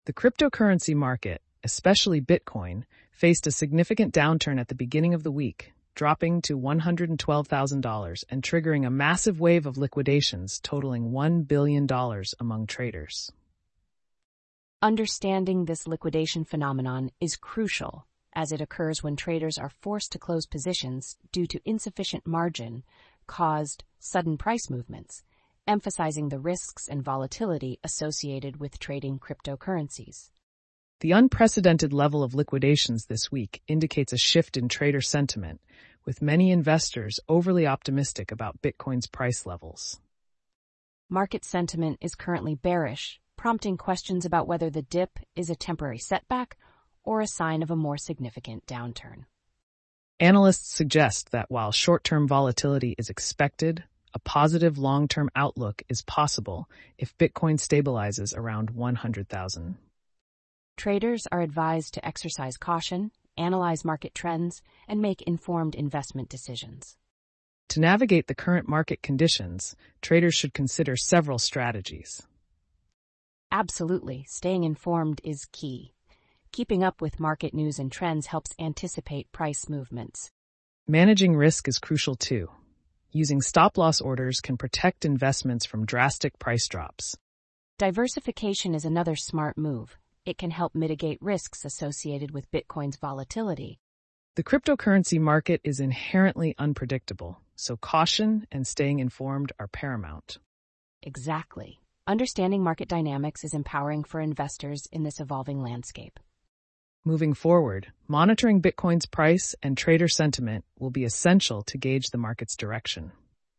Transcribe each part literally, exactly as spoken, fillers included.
The cryptocurrency market, especially Bitcoin, faced a significant downturn at the beginning of the week, dropping to one hundred twelve thousand dollars and triggering a massive wave of liquidations totaling one billion dollars among traders. Understanding this liquidation phenomenon is crucial, as it occurs when traders are forced to close positions due to insufficient margin caused sudden price movements, emphasizing the risks and volatility associated with trading cryptocurrencies. The unprecedented level of liquidations this week indicates a shift in trader sentiment, with many investors overly optimistic about Bitcoin's price levels. Market sentiment is currently bearish, prompting questions about whether the dip is a temporary setback or a sign of a more significant downturn. Analysts suggest that while short-term volatility is expected, a positive long-term outlook is possible if Bitcoin stabilizes around one hundred thousand. Traders are advised to exercise caution, analyze market trends, and make informed investment decisions. To navigate the current market conditions, traders should consider several strategies. Absolutely, staying informed is key. Keeping up with market news and trends helps anticipate price movements. Managing risk is crucial too. Using stop-loss orders can protect investments from drastic price drops. Diversification is another smart move. It can help mitigate risks associated with Bitcoin's volatility. The cryptocurrency market is inherently unpredictable, so caution and staying informed are paramount. Exactly. Understanding market dynamics is empowering for investors in this evolving landscape. Moving forward, monitoring Bitcoin's price and trader sentiment will be essential to gauge the market's direction.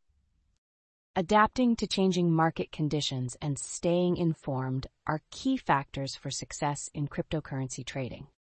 Adapting to changing market conditions and staying informed are key factors for success in cryptocurrency trading.